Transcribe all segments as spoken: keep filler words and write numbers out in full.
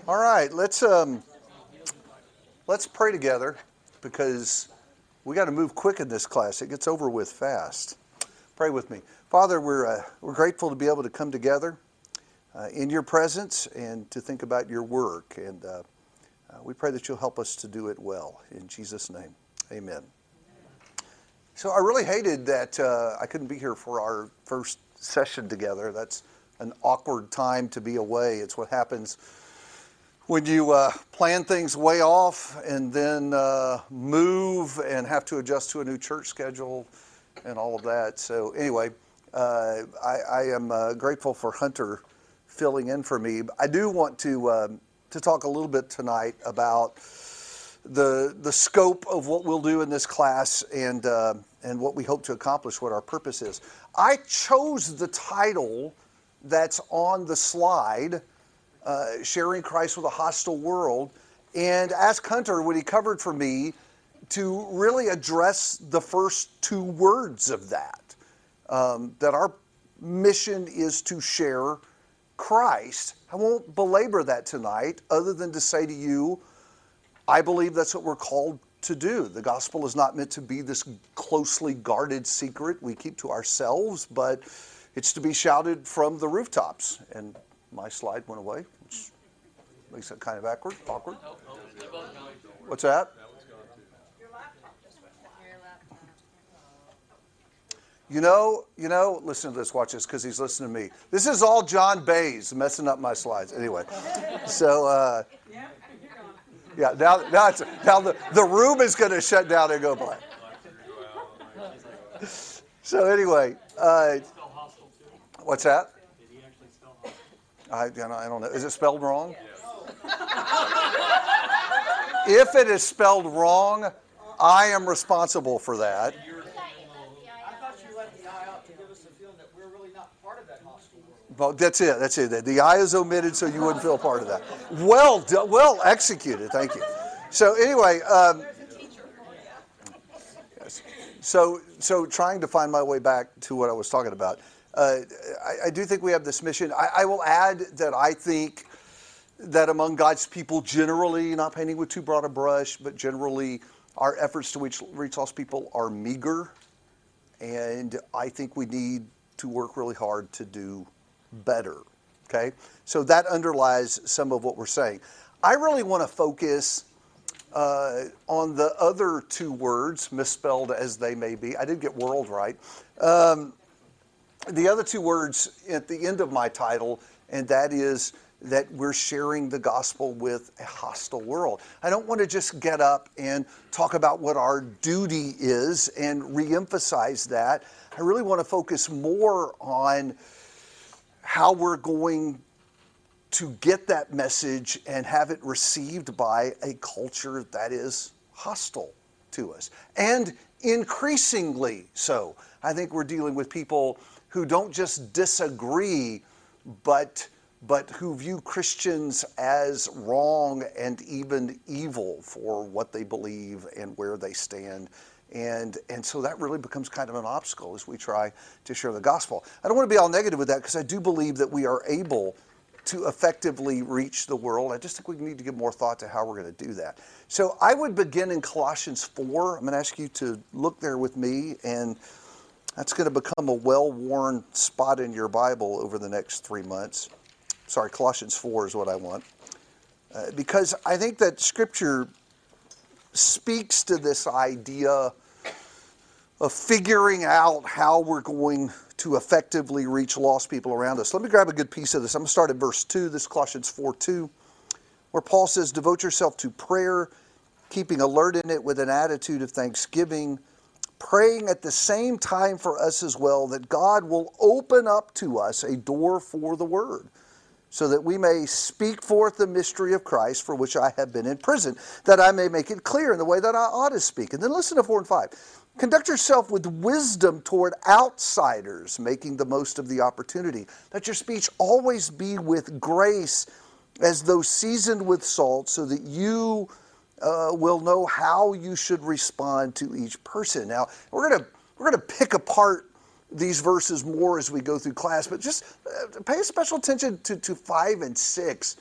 All right, let's um, let's pray together because we got to move quick in this class. It gets over with fast. Pray with me. Father, we're uh, we're grateful to be able to come together uh, in your presence and to think about your work. And uh, uh, we pray that you'll help us to do it well. In Jesus' name, amen. So I really hated that uh, I couldn't be here for our first session together. That's an awkward time to be away. It's what happens when you uh, plan things way off and then uh, move and have to adjust to a new church schedule and all of that. So anyway, uh, I, I am uh, grateful for Hunter filling in for me. I do want to um, to talk a little bit tonight about the the scope of what we'll do in this class and uh, and what we hope to accomplish, what our purpose is. I chose the title that's on the slide, uh, Sharing Christ with a Hostile World, and asked Hunter, when he covered for me, to really address the first two words of that, um, that our mission is to share Christ. I won't belabor that tonight, other than to say to you, I believe that's what we're called to do. The gospel is not meant to be this closely guarded secret we keep to ourselves, but it's to be shouted from the rooftops. And my slide went away, which makes it kind of awkward. awkward. What's that? You know, you know, listen to this, watch this, because he's listening to me. This is all John Bays messing up my slides. Anyway, so, uh, yeah, now, now, it's, now the, the room is going to shut down and go blank. So anyway, uh, what's that? I, I don't know. Is it spelled wrong? If it is spelled wrong, I am responsible for that. Well, that's it. That's it. The I is omitted, so you wouldn't feel part of that. Well, well executed. Thank you. So anyway, um, yes. so so trying to find my way back to what I was talking about. Uh, I, I do think we have this mission. I, I will add that I think that among God's people generally, not painting with too broad a brush, but generally, our efforts to reach, reach lost people are meager, and I think we need to work really hard to do better, okay? So that underlies some of what we're saying. I really want to focus uh, on the other two words, misspelled as they may be. I did get world right. Um, the other two words at the end of my title, and that is that we're sharing the gospel with a hostile world. I don't want to just get up and talk about what our duty is and reemphasize that. I really want to focus more on how we're going to get that message and have it received by a culture that is hostile to us. And increasingly so. I think we're dealing with people who don't just disagree, but, but who view Christians as wrong and even evil for what they believe and where they stand. And and so that really becomes kind of an obstacle as we try to share the gospel. I don't want to be all negative with that because I do believe that we are able to effectively reach the world. I just think we need to give more thought to how we're going to do that. So I would begin in Colossians four. I'm going to ask you to look there with me, and that's going to become a well-worn spot in your Bible over the next three months. Sorry, Colossians four is what I want. Uh, because I think that Scripture speaks to this idea of figuring out how we're going to effectively reach lost people around us. Let me grab a good piece of this. I'm going to start at verse two, this is Colossians four two, where Paul says, devote yourself to prayer, keeping alert in it with an attitude of thanksgiving, praying at the same time for us as well, that God will open up to us a door for the word, so that we may speak forth the mystery of Christ, for which I have been in prison, that I may make it clear in the way that I ought to speak. And then listen to four and five. Conduct yourself with wisdom toward outsiders, making the most of the opportunity. Let your speech always be with grace, as though seasoned with salt, so that you uh, will know how you should respond to each person. Now, we're going to we're going to pick apart these verses more as we go through class, but just uh, pay special attention to, to five and six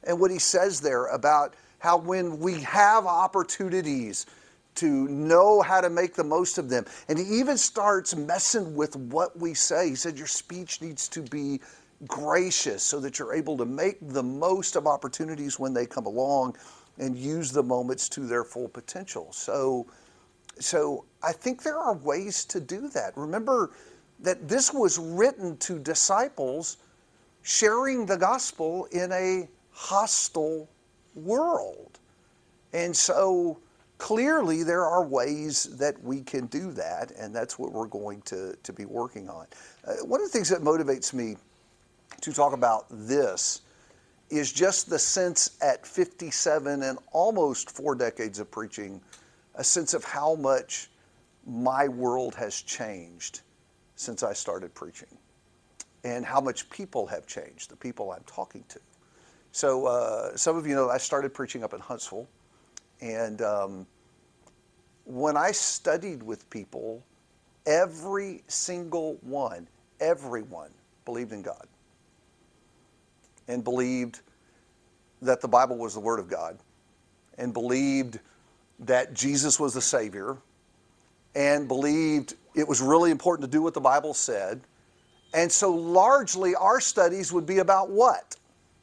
and what he says there about how when we have opportunities to know how to make the most of them. And he even starts messing with what we say. He said your speech needs to be gracious so that you're able to make the most of opportunities when they come along and use the moments to their full potential. So, so I think there are ways to do that. Remember that this was written to disciples sharing the gospel in a hostile world. And so clearly there are ways that we can do that, and that's what we're going to, to be working on. Uh, one of the things that motivates me to talk about this is just the sense at fifty-seven and almost four decades of preaching, a sense of how much my world has changed since I started preaching, and how much people have changed, the people I'm talking to. So uh, some of you know I started preaching up in Huntsville, and um, when I studied with people, every single one, everyone believed in God and believed that the Bible was the Word of God and believed that Jesus was the Savior and believed it was really important to do what the Bible said. And so largely our studies would be about what?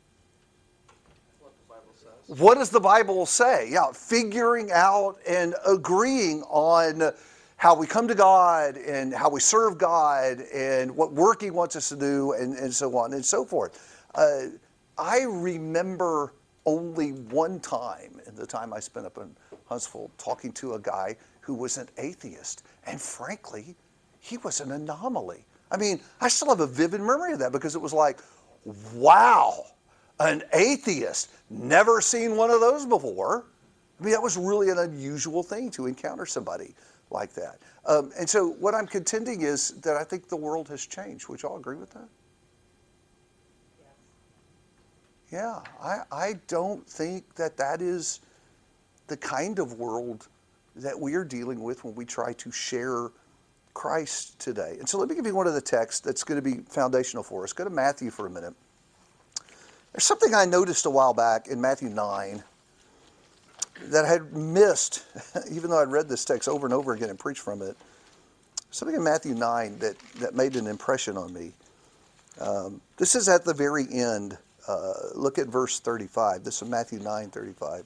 What does the Bible say? Yeah, figuring out and agreeing on how we come to God and how we serve God and what work He wants us to do, and, and so on and so forth. Uh, I remember only one time in the time I spent up in Huntsville talking to a guy who was an atheist. And frankly, he was an anomaly. I mean, I still have a vivid memory of that because it was like, wow. An atheist, never seen one of those before. I mean, that was really an unusual thing to encounter somebody like that. Um, and so what I'm contending is that I think the world has changed. Would y'all agree with that? Yes. Yeah, I, I don't think that that is the kind of world that we are dealing with when we try to share Christ today. And so let me give you one of the texts that's going to be foundational for us. Go to Matthew for a minute. There's something I noticed a while back in Matthew nine that I had missed, even though I'd read this text over and over again and preached from it. Something in Matthew nine that, that made an impression on me. Um, this is at the very end. Uh, look at verse thirty-five. This is Matthew nine thirty-five.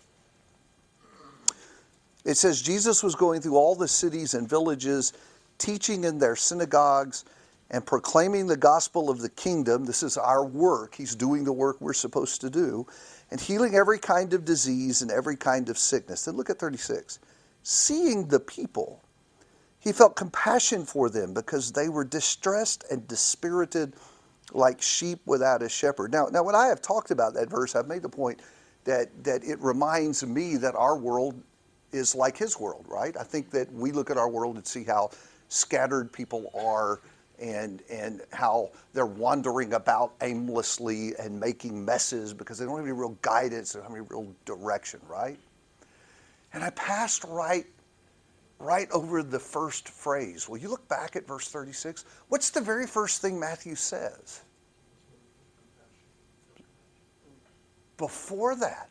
It says, Jesus was going through all the cities and villages, teaching in their synagogues, and proclaiming the gospel of the kingdom. This is our work. He's doing the work we're supposed to do. And healing every kind of disease and every kind of sickness. Then look at thirty-six. Seeing the people, he felt compassion for them because they were distressed and dispirited like sheep without a shepherd. Now, now when I have talked about that verse, I've made the point that, that it reminds me that our world is like his world, right? I think that we look at our world and see how scattered people are, and and how they're wandering about aimlessly and making messes because they don't have any real guidance, they don't have any real direction, right? And I passed right, right over the first phrase. Well, you look back at verse thirty-six. What's the very first thing Matthew says? Before that,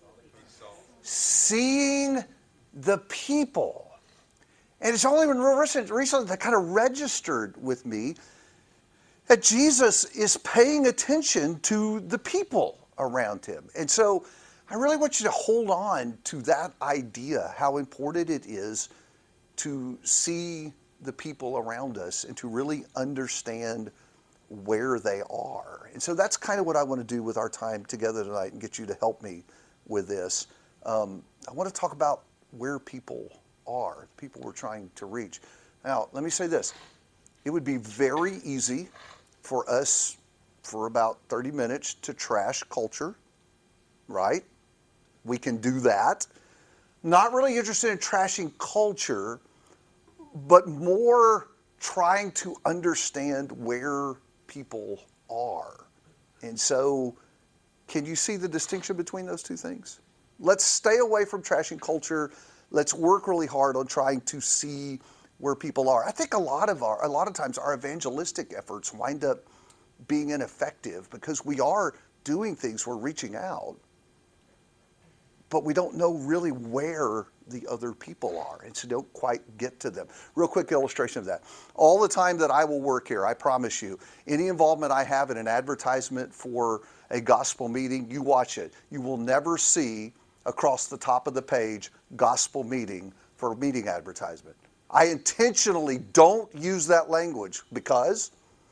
seeing the people. And it's only when recently that kind of registered with me that Jesus is paying attention to the people around him. And so I really want you to hold on to that idea, how important it is to see the people around us and to really understand where they are. And so that's kind of what I want to do with our time together tonight and get you to help me with this. Um, I want to talk about where people are, the people we're trying to reach. Now, let me say this. It would be very easy for us for about thirty minutes to trash culture, right? We can do that. Not really interested in trashing culture, but more trying to understand where people are. And so, can you see the distinction between those two things? Let's stay away from trashing culture. Let's work really hard on trying to see where people are. I think a lot of our, a lot of times our evangelistic efforts wind up being ineffective because we are doing things, we're reaching out, but we don't know really where the other people are, and so don't quite get to them. Real quick illustration of that. All the time that I will work here, I promise you, any involvement I have in an advertisement for a gospel meeting, you watch it. You will never see across the top of the page, gospel meeting for a meeting advertisement. I intentionally don't use that language because,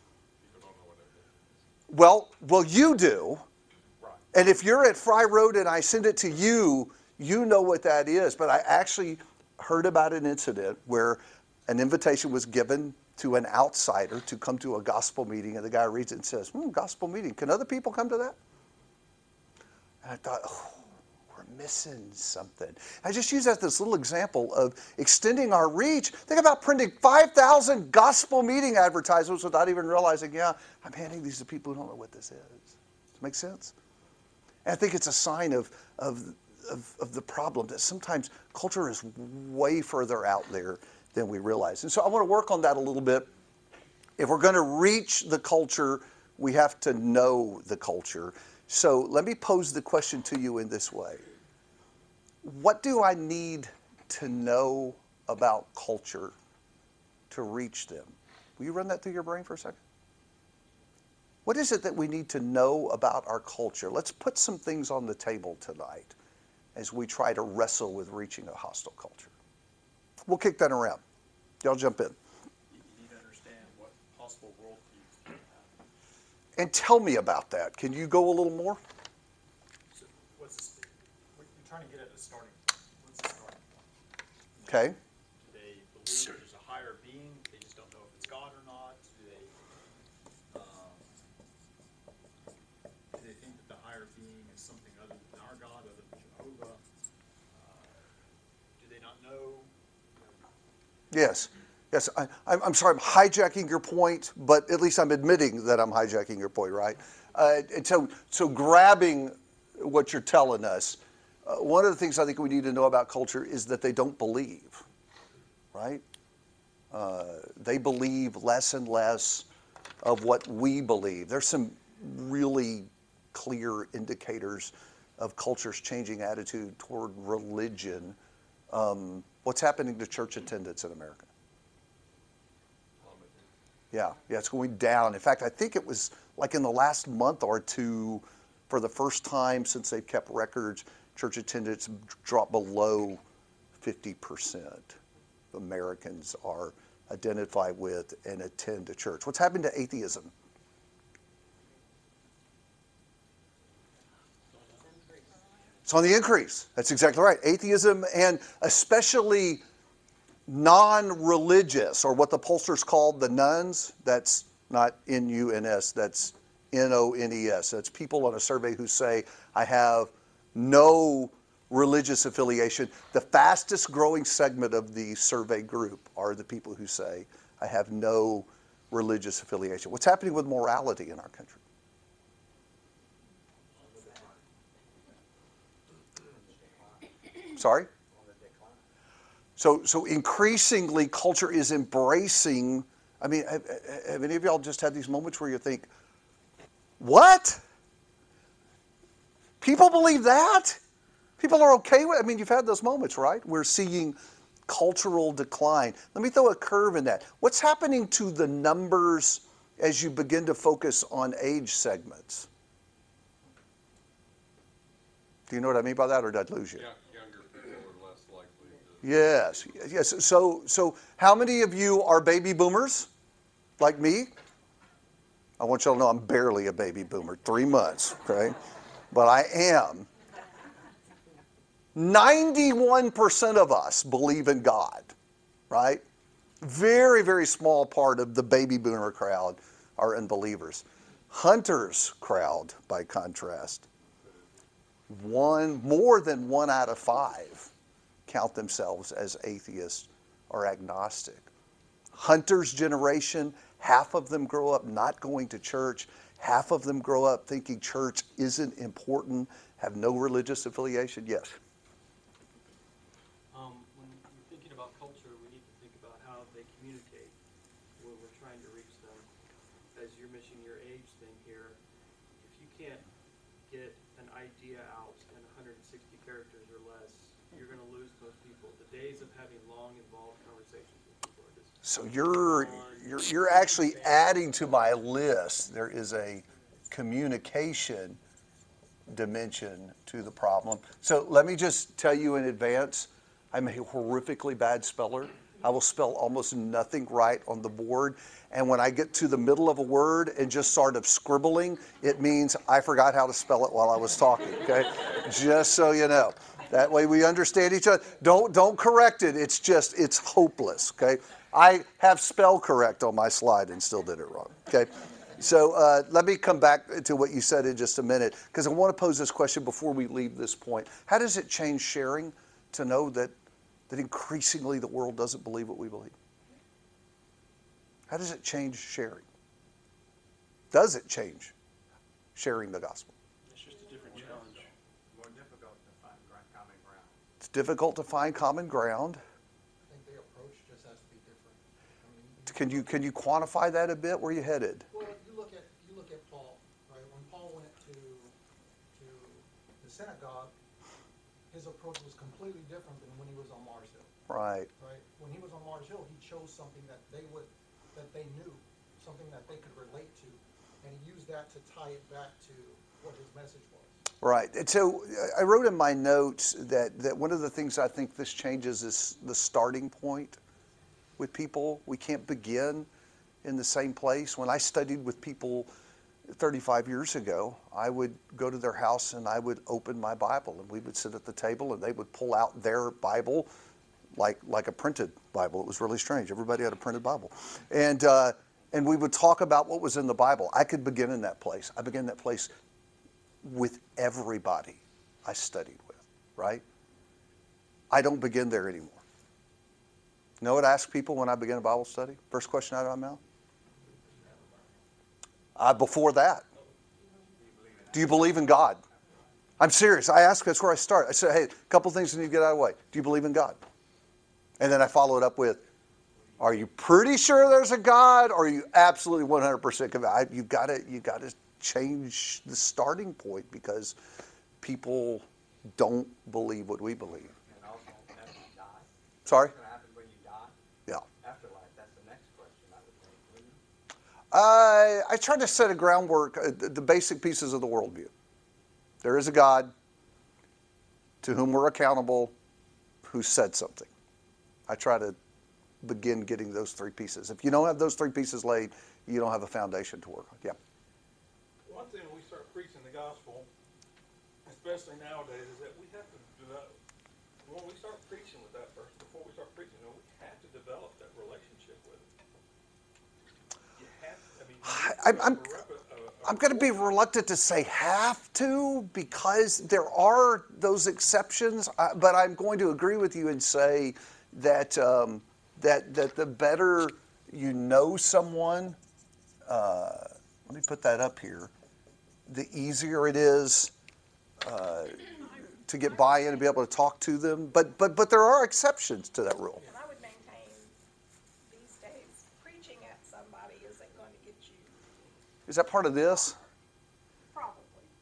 well, well, you do. And if you're at Fry Road and I send it to you, you know what that is. But I actually heard about an incident where an invitation was given to an outsider to come to a gospel meeting, and the guy reads it and says, hmm, gospel meeting, can other people come to that? And I thought, oh, we're missing something. I just use that as this little example of extending our reach. Think about printing five thousand gospel meeting advertisements without even realizing, yeah, I'm handing these to people who don't know what this is. Does it make sense? And I think it's a sign of, of, of, of the problem that sometimes culture is way further out there than we realize. And so I want to work on that a little bit. If we're going to reach the culture, we have to know the culture. So let me pose the question to you in this way. What do I need to know about culture to reach them? Will you run that through your brain for a second? What is it that we need to know about our culture? Let's put some things on the table tonight as we try to wrestle with reaching a hostile culture. We'll kick that around. Y'all jump in. You need to understand what possible worldviews you have. And tell me about that. Can you go a little more? So what's the, what you're trying to get at a starting point. What's the starting point? Okay. Do they believe there's a higher being? They just don't know if it's God or not? Do they, um, do they think that the higher being is something other than our God, other than Jehovah? Uh, do they not know? Yes. Yes. I, I'm I'm sorry, I'm hijacking your point, but at least I'm admitting that I'm hijacking your point, right? Uh, and so, so grabbing what you're telling us, uh, one of the things I think we need to know about culture is that they don't believe, right? Uh, they believe less and less of what we believe. There's some really clear indicators of culture's changing attitude toward religion. Um, what's happening to church attendance in America? Yeah, yeah, it's going down. In fact, I think it was like in the last month or two, for the first time since they've kept records, church attendance dropped below fifty percent of Americans are identified with and attend a church. What's happened to atheism? It's on the increase. That's exactly right. Atheism, and especially non-religious, or what the pollsters called the nuns, that's not N U N S, that's N O N E S. That's people on a survey who say, I have no religious affiliation. The fastest growing segment of the survey group are the people who say, I have no religious affiliation. What's happening with morality in our country? Sorry? So, so increasingly, culture is embracing. I mean, have, have any of y'all just had these moments where you think, what? People believe that? People are okay with it? I mean, you've had those moments, right? We're seeing cultural decline. Let me throw a curve in that. What's happening to the numbers as you begin to focus on age segments? Do you know what I mean by that, or did I lose you? Yeah. Yes, yes. So, so how many of you are baby boomers, like me? I want y'all to know I'm barely a baby boomer, three months, okay? But I am. ninety-one percent of us believe in God, right? Very, very small part of the baby boomer crowd are unbelievers. Hunters crowd, by contrast, one more than one out of five count themselves as atheists or agnostic. Hunter's generation, half of them grow up not going to church. Half of them grow up thinking church isn't important, have no religious affiliation. Yes? Um, when we're thinking about culture, we need to think about how they communicate, where we're trying to reach them. As you're mentioning your age thing here, if you can't get an idea out in one hundred sixty characters or less, you're going to lose most people. The days of having long, involved conversations with people are just So you're, you're, you're actually adding to my list. There is a communication dimension to the problem. So let me just tell you in advance, I'm a horrifically bad speller. I will spell almost nothing right on the board. And when I get to the middle of a word and just sort of scribbling, it means I forgot how to spell it while I was talking, okay? Just so you know. That way we understand each other. Don't, don't correct it. It's just, it's hopeless, okay? I have spell correct on my slide and still did it wrong, okay? So uh, let me come back to what you said in just a minute, because I want to pose this question before we leave this point. How does it change sharing to know that, that increasingly the world doesn't believe what we believe? How does it change sharing? Does it change sharing the gospel? it's just a different challenge. More difficult to find gra- common ground. It's difficult to find common ground. I think the approach just has to be different. I mean, you- Can you, can you quantify that a bit? Where are you headed? Well, if you look at, you look at Paul, right? When Paul went to, to the synagogue, his approach was completely different than when he was on Mars Hill, Right. right? When he was on Mars Hill, he chose something that they would, that they knew, something that they could relate to, and he used that to tie it back to what his message was. Right. And so uh, I wrote in my notes that, that one of the things I think this changes is the starting point with people. We can't begin in the same place. When I studied with people thirty-five years ago, I would go to their house and I would open my Bible and we would sit at the table and they would pull out their Bible like, like a printed Bible. It was really strange. Everybody had a printed Bible. And, uh, and we would talk about what was in the Bible. I could begin in that place. I began that place with everybody I studied with, right? I don't begin there anymore. You know what I ask people when I begin a Bible study? First question out of my mouth? Uh, before that, do you believe in God? I'm serious. I ask, that's where I start. I say, hey, a couple things you need to get out of the way. Do you believe in God? And then I follow it up with, are you pretty sure there's a God? Or are you absolutely one hundred percent convinced? You've got to, you've got to change the starting point because people don't believe what we believe. And also, after you die, Sorry? what's going to happen when you die? Yeah. Afterlife, that's the next question, I would think. wouldn't it? Uh, I try to set a groundwork, uh, the, the basic pieces of the worldview. There is a God to whom we're accountable, who said something. I try to begin getting those three pieces. If you don't have those three pieces laid, you don't have a foundation to work on. Yeah. One thing when we start preaching the gospel, especially nowadays, is that we have to develop, when we start preaching with that person, before we start preaching, you know, we have to develop that relationship with it. You have, I mean, you I'm, I'm, have to rep- a- a- I'm going to be reluctant to say have to because there are those exceptions, uh, but I'm going to agree with you and say that um, that that the better you know someone, uh, let me put that up here, the easier it is uh, to get buy-in and be able to talk to them. But but but there are exceptions to that rule. And I would maintain these days, preaching at somebody isn't going to get you, Is that part of this? probably.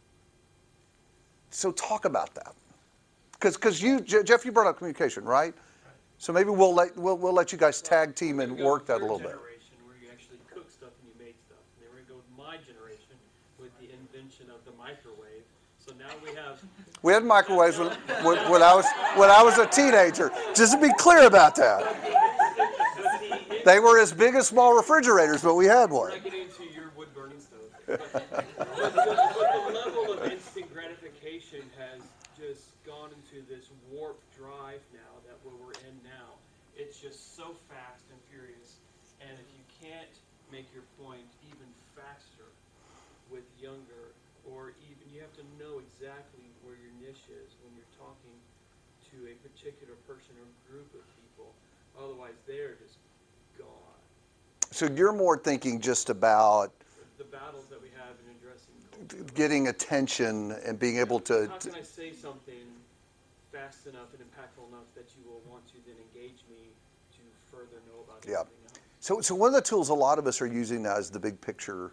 So talk about that, because because you Je- Jeff, you brought up communication, right? So maybe we'll let we'll we'll let you guys tag team and We're gonna go work to that a your little bit. generation where you actually cook stuff and you made stuff. And then we're gonna go to my generation with the invention of the microwave. So now we have, We had microwaves when, when, when I was when I was a teenager. Just to be clear about that, but the, they were as big as small refrigerators, but we had we're one. not getting into your wood burning stove. But, but, the, but the level of instant gratification has just gone into this warp drive now that where we're in now. It's just so fast and furious. And if you can't make your point even faster with younger, or even you have to know exactly where your niche is when you're talking to a particular person or group of people. Otherwise, they're just gone. So you're more thinking just about The battles that we have in addressing culture. getting attention and being able to. How to can I say something fast enough and impactful enough that you will want to then engage me to further know about Yeah. something else? so so one of the tools a lot of us are using now is the big picture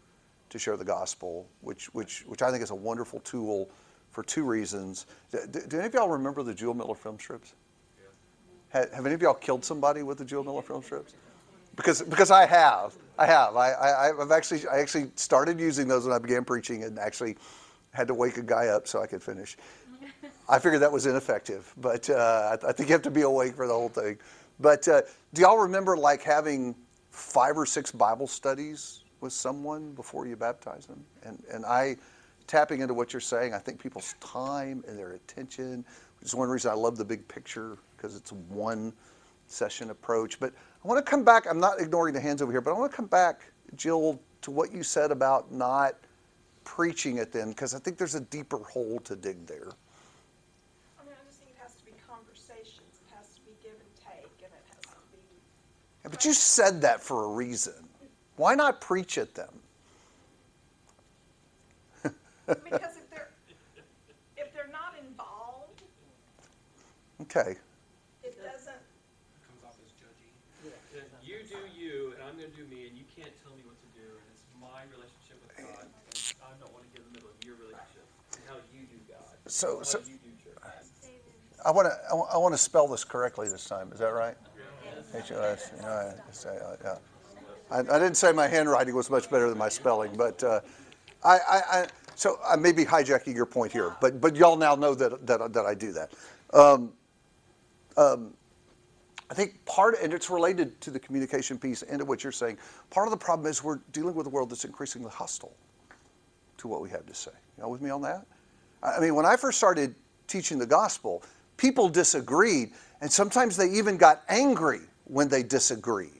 to share the gospel, which which which I think is a wonderful tool for two reasons. Do, do any of y'all remember the Jewel Miller film strips? Yeah. Have, have any of y'all killed somebody with the Jewel Miller film strips? Because because I have, I have. I, I I've actually I actually started using those when I began preaching, and actually had to wake a guy up so I could finish. I figured that was ineffective, but uh, I, I think you have to be awake for the whole thing. But uh, do y'all remember like having five or six Bible studies with someone before you baptize them? And and I, tapping into what you're saying, I think people's time and their attention, which is one reason I love the big picture, because it's a one session approach. But I want to come back, I'm not ignoring the hands over here, but I want to come back, Jill, to what you said about not preaching at them, because I think there's a deeper hole to dig there. I mean, I just think it has to be conversations, it has to be give and take, and it has to be. Yeah, but you said that for a reason. Why not preach at them? Because if they're, if they're not involved, Okay. it doesn't, Comes off as judgy. That you do you, and I'm going to do me, and you can't tell me what to do, and it's my relationship with God, and I don't want to get in the middle of your relationship, and how you do God, So- how so- you do church. I want to I want to spell this correctly this time. Is that right? H O S. You know, I, say, uh, yeah. I, I didn't say my handwriting was much better than my spelling, but uh, I, I, I so I may be hijacking your point here, but but y'all now know that that that I do that. Um, um, I think part, and it's related to the communication piece and to what you're saying. Part of the problem is we're dealing with a world that's increasingly hostile to what we have to say. You know, with me on that? I mean, when I first started teaching the gospel, people disagreed, and sometimes they even got angry when they disagreed.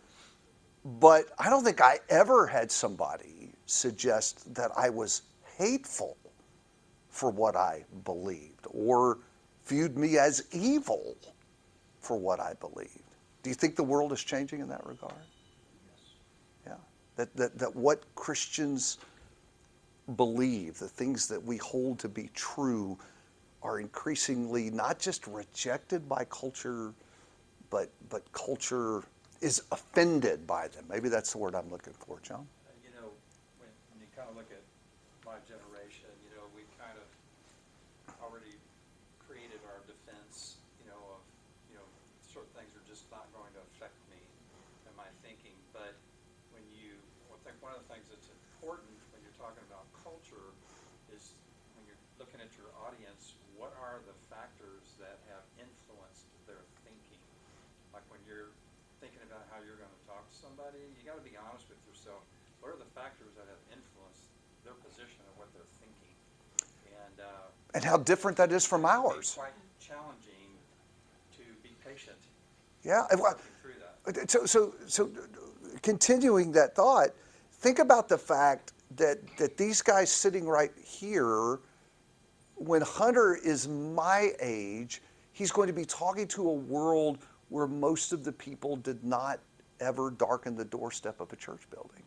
But I don't think I ever had somebody suggest that I was hateful for what I believed or viewed me as evil for what I believed. Do you think the world is changing in that regard? Yes. Yeah. That, that, that what Christians believe, the things that we hold to be true, are increasingly not just rejected by culture, but but culture is offended by them. Maybe that's the word I'm looking for, John. Uh, You know, when, when you kind of look at my generation, you know, we kind of already created our defense, you know, of, you know, certain things are just not going to affect me and my thinking. But when you, I think one of the things that's important when you're talking about culture is when you're looking at your audience, what are the factors that have influenced their thinking? Like when you're thinking about how you're going to talk to somebody, you got to be honest with yourself. What are the factors that have influenced their position and what they're thinking? And uh, And how different that is from ours. it's quite challenging to be patient Yeah. and what- working through that. So, so, so, continuing that thought, think about the fact that that these guys sitting right here, when Hunter is my age, he's going to be talking to a world where most of the people did not ever darken the doorstep of a church building.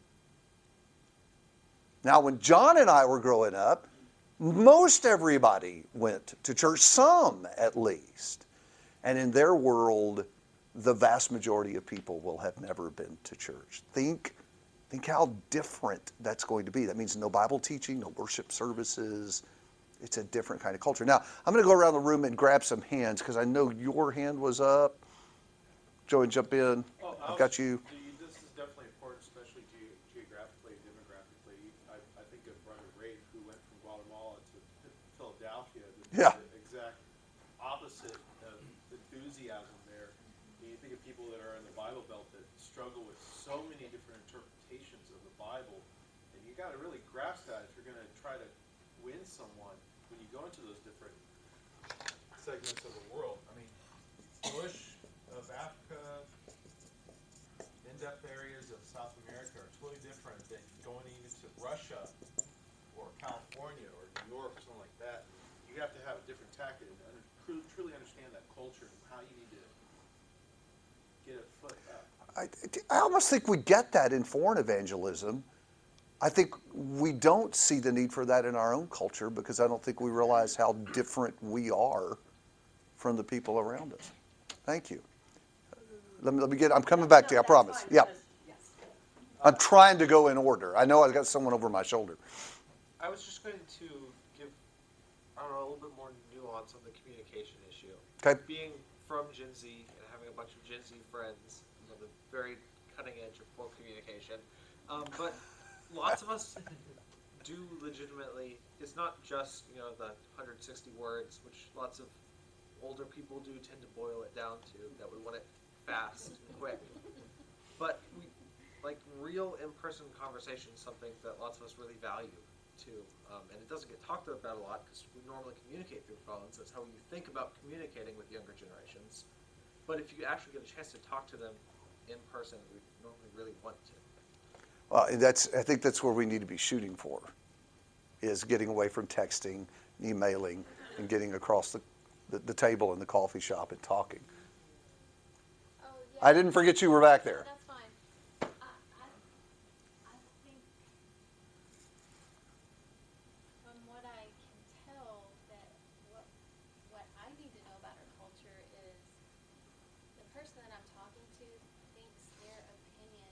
Now, when John and I were growing up, most everybody went to church, some at least. And in their world, the vast majority of people will have never been to church. Think, think how different that's going to be. That means no Bible teaching, no worship services. It's a different kind of culture. Now, I'm going to go around the room and grab some hands because I know your hand was up. Joey, jump in. Well, I've I'll- got you. the- This is definitely important, especially ge- geographically and demographically. I, I think of Brother Rafe, who went from Guatemala to Philadelphia. The, Yeah. the exact opposite of enthusiasm there. And you think of people that are in the Bible Belt that struggle with so many different interpretations of the Bible, and you got to really grasp that if you're going to try to win someone when you go into those different segments of the world. I mean, Bush of Africa, in-depth areas of South America are totally different than going even to Russia or California or New York or something like that. You have to have a different tactic and under, truly, truly understand that culture and how you need to get a foot up. I, I almost think we get that in foreign evangelism. I think we don't see the need for that in our own culture because I don't think we realize how different we are from the people around us. Thank you. Let me, let me get, I'm coming back to you, I promise. Yeah. I'm trying to go in order. I know I've got someone over my shoulder. I was just going to give, I don't know, a little bit more nuance on the communication issue. Okay. Being from Gen Z and having a bunch of Gen Z friends, I'm on the very cutting edge of poor communication. Um, but lots of us do legitimately, it's not just, you know, the one hundred sixty words, which lots of older people do tend to boil it down to, that we want it fast and quick. But we, like real in-person conversation is something that lots of us really value too. Um, and it doesn't get talked about a lot because we normally communicate through phones. That's how you think about communicating with younger generations. But if you actually get a chance to talk to them in person, we normally really want to. Well, and that's, I think that's where we need to be shooting for, is getting away from texting, emailing, and getting across the, the, the table in the coffee shop and talking. Oh, yeah. I didn't forget you were back there. That's fine. I, I, I think from what I can tell that what, what I need to know about our culture is the person that I'm talking to thinks their opinion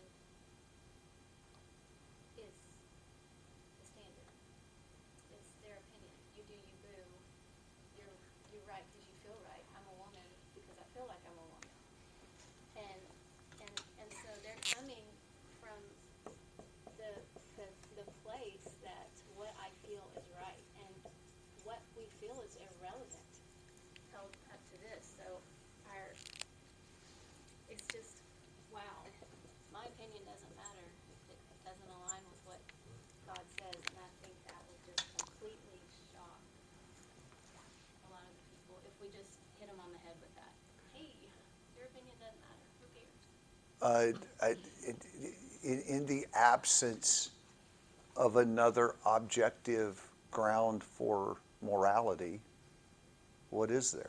is the standard. It's their opinion. You do, you boo. You're, you're right because you feel right. I'm a woman because I feel like I'm a woman. And, and, and so they're coming from the, the, the place that what I feel is right and what we feel is irrelevant held up to this. So our, it's just, wow, my opinion doesn't matter if it doesn't align with what God says, and I think that would just completely shock a lot of the people if we just hit them on the head with that. Hey, your opinion doesn't matter. Who cares? Uh, I, it, in, in the absence of another objective ground for morality, what is there?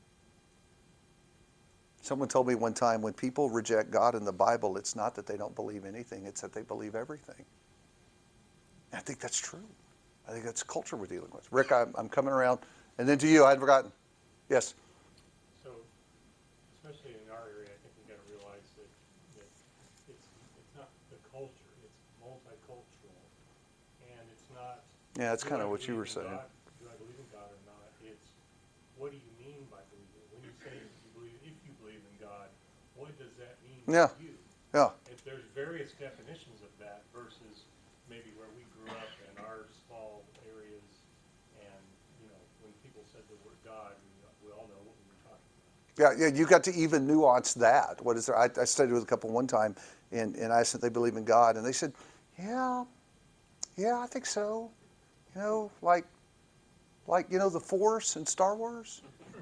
Someone told me one time, when people reject God in the Bible, it's not that they don't believe anything, it's that they believe everything. And I think that's true. I think that's culture we're dealing with. Rick, I'm, I'm coming around. And then to you, I had forgotten. Yes? So, especially in our area, I think we've got to realize that, that it's, it's not the culture, it's multicultural. And it's not... Yeah, that's do kind of I what you were believe in saying. God? Do I believe in God or not? It's, what do you mean by believing? When you say you believe, if you believe in God, what does that mean Yeah. to you? Yeah. If there's various definitions of that versus maybe where we grew up in our small areas, and, you know, when people said the word God, we, we all know what we were talking about. Yeah, yeah, you got to even nuance that. What is there? I, I studied with a couple one time, and, and I asked if they believe in God, and they said, yeah, yeah, I think so. You know, like, like you know, the Force in Star Wars?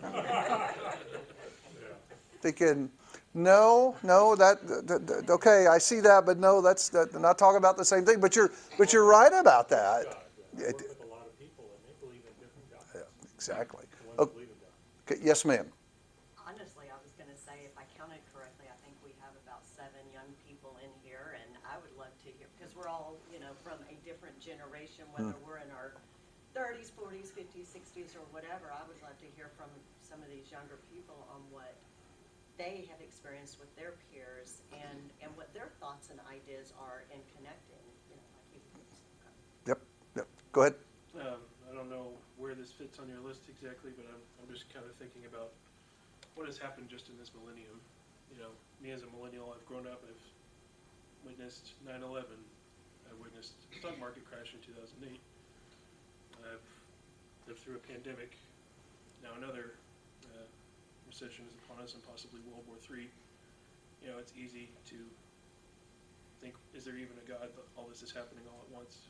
Thinking, no, no, that, that, that, okay, I see that, but no, that's that, they're not talking about the same thing. But you're, but you're right about that. God, yeah. I It- work with a lot of people, and they believe in different gods. yeah, exactly. The ones Oh, that believe in God. okay, yes, ma'am. Honestly, I was gonna say, if I counted correctly, I think we have about seven young people in here, and I would love to hear, because we're all, you know, from a different generation, whether we're in our thirties, forties, fifties, sixties, or whatever. I would love to hear from some of these younger people on what they have experienced with their peers, and, and what their thoughts and ideas are in connecting, you know, like you. Yep, yep. Go ahead. Um, I don't know where this fits on your list exactly, but I'm, I'm just kind of thinking about what has happened just in this millennium. You know, me as a millennial, I've grown up, I've witnessed nine eleven, I witnessed the stock market crash in two thousand eight, I've lived through a pandemic, now another uh, recession is upon us, and possibly World War Three. You know, it's easy to think, is there even a God, but all this is happening all at once?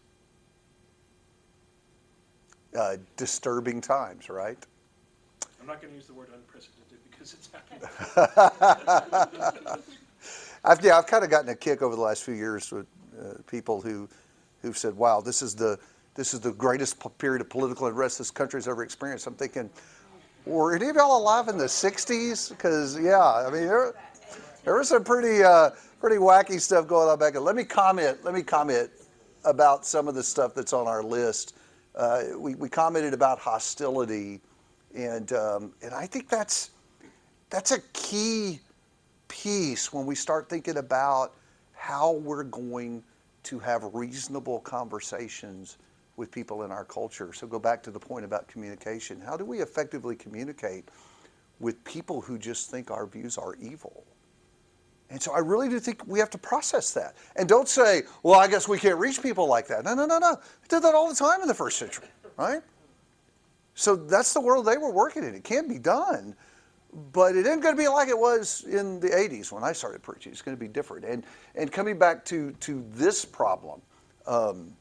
Uh, disturbing times, right? I'm not going to use the word unprecedented because it's happening. I've, yeah, I've kind of gotten a kick over the last few years with uh, people who, who've said, "Wow, this is the this is the greatest p- period of political unrest this country's ever experienced." I'm thinking, were any of y'all alive in the sixties? Because yeah, I mean, there, there was some pretty uh, pretty wacky stuff going on back then. Let me comment. Let me comment about some of the stuff that's on our list. Uh, we, we commented about hostility, and um, and I think that's that's a key piece when we start thinking about how we're going to have reasonable conversations with people in our culture. So go back to the point about communication. How do we effectively communicate with people who just think our views are evil? And so I really do think we have to process that. And don't say, well, I guess we can't reach people like that. No, no, no, no. We did that all the time in the first century, right? So that's the world they were working in. It can be done, but it ain't going to be like it was in the eighties when I started preaching. It's going to be different. And and coming back to, to this problem, um,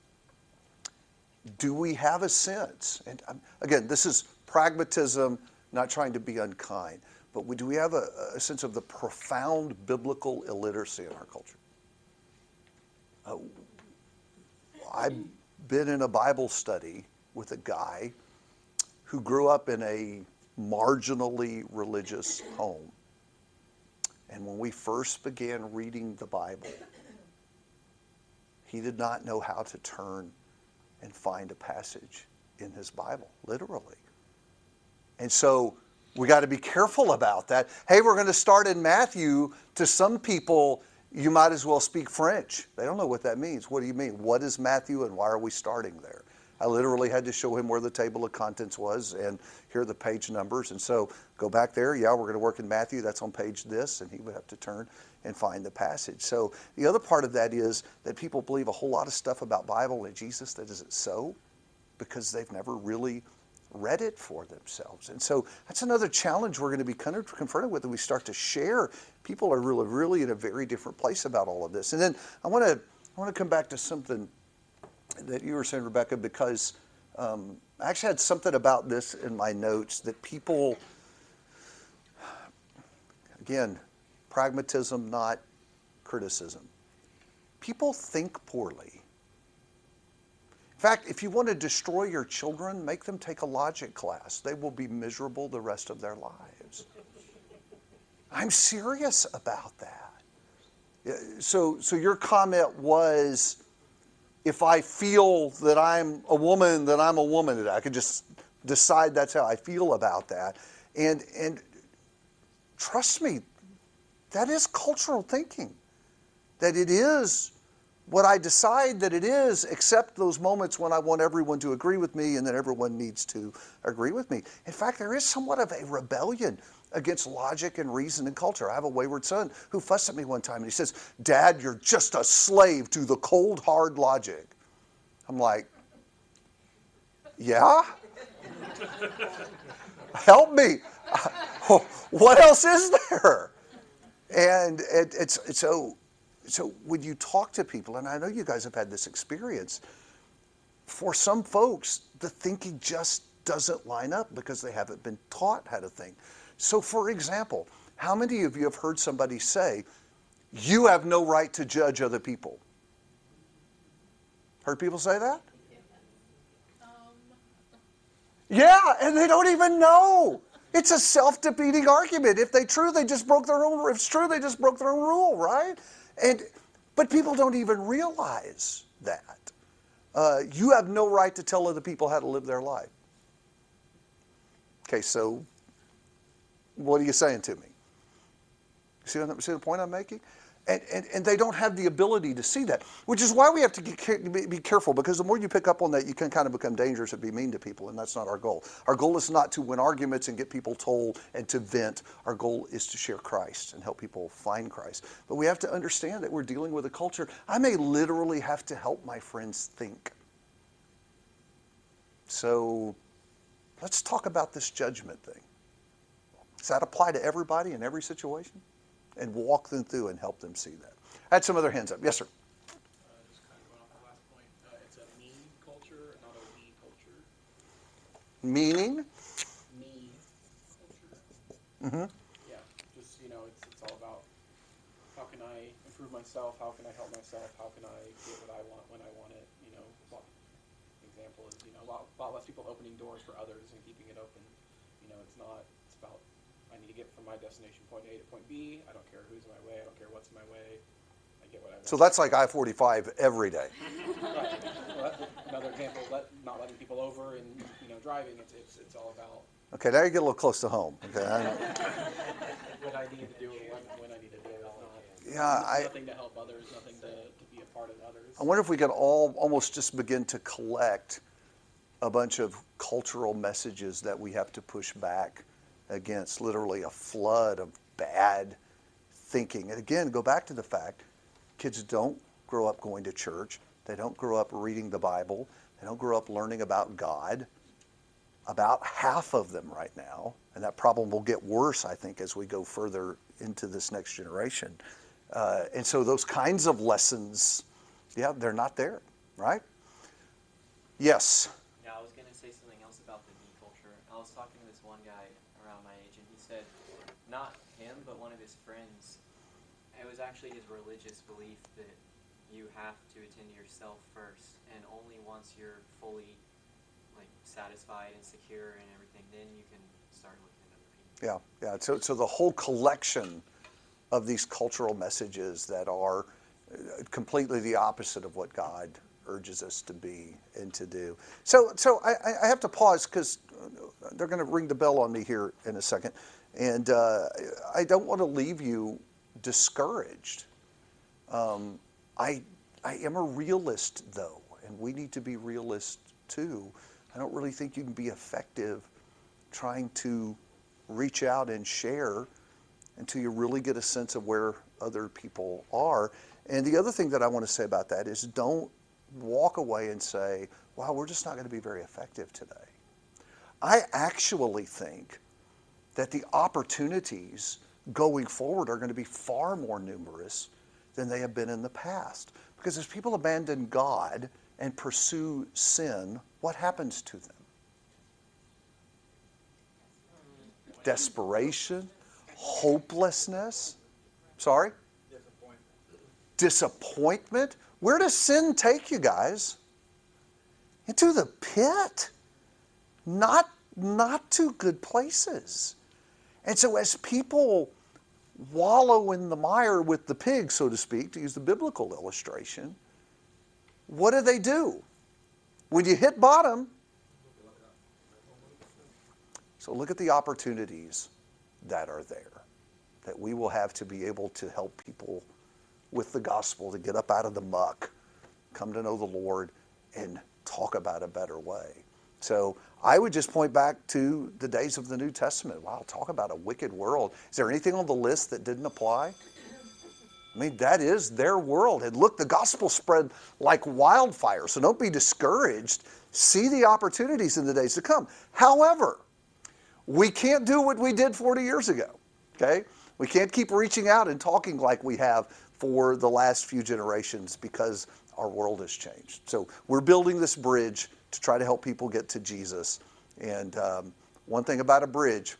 do we have a sense? And um, again, this is pragmatism, not trying to be unkind, but we, do we have a, a sense of the profound biblical illiteracy in our culture? Uh, I've been in a Bible study with a guy who grew up in a marginally religious home. And when we first began reading the Bible, he did not know how to turn and find a passage in his Bible, literally. And so we got to be careful about that. Hey, we're going to start in Matthew. To some people, you might as well speak French. They don't know what that means. What do you mean? What is Matthew and why are we starting there? I literally had to show him where the table of contents was and here are the page numbers. And so go back there. Yeah, we're going to work in Matthew. That's on page this. And he would have to turn and find the passage. So the other part of that is that people believe a whole lot of stuff about Bible and Jesus that isn't so because they've never really read it for themselves. And so that's another challenge we're going to be kind of confronted with, and we start to share. People are really, really in a very different place about all of this. And then I want to I want to come back to something that you were saying, Rebecca, because um, I actually had something about this in my notes that people, again, pragmatism, not criticism. People think poorly. In fact, if you want to destroy your children, make them take a logic class. They will be miserable the rest of their lives. I'm serious about that. So, so your comment was, if I feel that I'm a woman, then I'm a woman. I could just decide that's how I feel about that. And, and trust me, that is cultural thinking. That it is what I decide that it is, except those moments when I want everyone to agree with me and then everyone needs to agree with me. In fact, there is somewhat of a rebellion against logic and reason and culture. I have a wayward son who fussed at me one time and he says, "Dad, you're just a slave to the cold, hard logic." I'm like, yeah? Help me. What else is there? And it, it's, it's so, so when you talk to people, and I know you guys have had this experience, for some folks, the thinking just doesn't line up because they haven't been taught how to think. So for example, how many of you have heard somebody say, "You have no right to judge other people"? Heard people say that? Yeah, and they don't even know. It's a self-defeating argument. If they true, they just broke their own. If it's true, they just broke their own rule, right? And but people don't even realize that. Uh, you have no right to tell other people how to live their life. Okay, so what are you saying to me? See, see the point I'm making? And, and, and they don't have the ability to see that, which is why we have to get, be careful, because the more you pick up on that, you can kind of become dangerous and be mean to people, and that's not our goal. Our goal is not to win arguments and get people told and to vent. Our goal is to share Christ and help people find Christ. But we have to understand that we're dealing with a culture. I may literally have to help my friends think. So let's talk about this judgment thing. Does that apply to everybody in every situation? And walk them through and help them see that. I had some other hands up. Yes, sir. Uh, just kind of going off the last point, uh, it's a me culture, not a we culture. Meaning? Me culture. Mm-hmm. Yeah, just, you know, it's, it's all about how can I improve myself, how can I help myself, how can I get what I want when I want it, you know. Well, example is, you know, a lot, a lot less people opening doors for others and keeping it open. You know, it's not, it's about, I need to get from my destination point A to point B. I don't care who's in my way. I don't care what's in my way. I get what I want. So that's like I forty-five every day. Right. Well, another example, let, not letting people over and, you know, driving. It's it's it's all about Okay, now you get a little close to home. Okay. I know. what I need to do and when, when I need to do it. Not, Yeah, I, Nothing to help others, nothing to, to be a part of others. I wonder if we could all almost just begin to collect a bunch of cultural messages that we have to push back against, literally a flood of bad thinking. And again, go back to the fact, kids don't grow up going to church. They don't grow up reading the Bible. They don't grow up learning about God. About half of them right now, and that problem will get worse, I think, as we go further into this next generation. Uh, and so those kinds of lessons, yeah, they're not there, right? Yes. Yeah, I was going to say something else about the me culture. I was talking to this one guy around my age, and he said, not him, but one of his friends, it was actually his religious belief that you have to attend to yourself first, and only once you're fully like satisfied and secure and everything, then you can start looking at other people. Yeah, yeah. So, so the whole collection of these cultural messages that are completely the opposite of what God urges us to be and to do. So, so I, I have to pause because they're going to ring the bell on me here in a second, and uh, I don't want to leave you discouraged. Um, I, I am a realist, though, and we need to be realists too. I don't really think you can be effective trying to reach out and share until you really get a sense of where other people are. And the other thing that I want to say about that is don't walk away and say, wow, we're just not going to be very effective today. I actually think that the opportunities going forward are going to be far more numerous than they have been in the past. Because as people abandon God and pursue sin, what happens to them? Desperation, hopelessness, sorry? Disappointment. Where does sin take you guys? Into the pit. Not, not to good places. And so as people wallow in the mire with the pig, so to speak, to use the biblical illustration, what do they do? When you hit bottom, so look at the opportunities that are there, that we will have to be able to help people with the gospel to get up out of the muck, come to know the Lord, and talk about a better way. So I would just point back to the days of the New Testament. Wow, talk about a wicked world. Is there anything on the list that didn't apply? I mean, that is their world. And look, the gospel spread like wildfire. So don't be discouraged. See the opportunities in the days to come. However, we can't do what we did forty years ago, okay? We can't keep reaching out and talking like we have for the last few generations because our world has changed. So we're building this bridge to try to help people get to Jesus. And um, one thing about a bridge,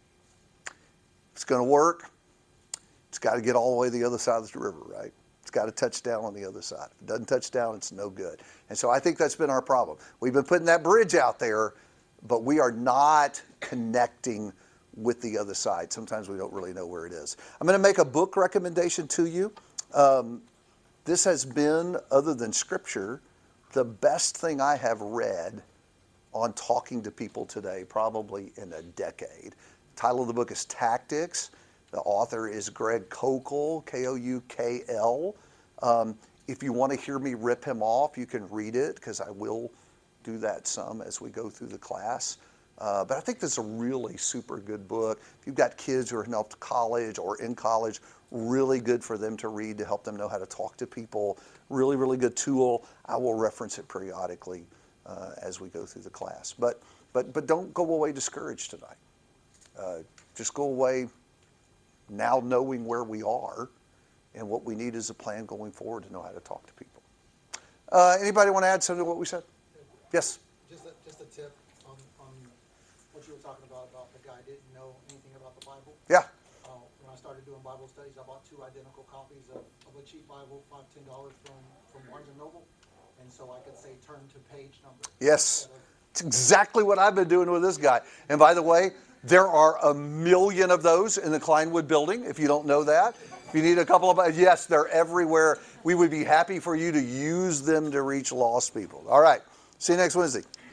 if it's going to work, it's got to get all the way to the other side of the river, right? It's got to touch down on the other side. If it doesn't touch down, it's no good. And so I think that's been our problem. We've been putting that bridge out there, but we are not connecting with the other side. Sometimes we don't really know where it is. I'm going to make a book recommendation to you. Um, this has been, other than Scripture, the best thing I have read on talking to people today, probably in a decade. The title of the book is Tactics. The author is Greg Koukl, K O U K L. Um, if you want to hear me rip him off, you can read it, because I will do that some as we go through the class. Uh, but I think this is a really super good book. If you've got kids who are now to college or in college, really good for them to read to help them know how to talk to people. Really, really good tool. I will reference it periodically uh, as we go through the class. But, but, but don't go away discouraged tonight. Uh, just go away now knowing where we are, and what we need is a plan going forward to know how to talk to people. Uh, anybody want to add something to what we said? Yes? Just a, just a tip on, on what you were talking about, about the guy didn't know anything about the Bible. Yeah. Uh, when I started doing Bible studies, I bought two identical copies of, of a cheap Bible, five, ten dollars from, from Barnes and Noble. And so I could say turn to page number. Yes. It's exactly what I've been doing with this guy. And by the way, there are a million of those in the Kleinwood building, if you don't know that. If you need a couple of, yes, they're everywhere. We would be happy for you to use them to reach lost people. All right. See you next Wednesday.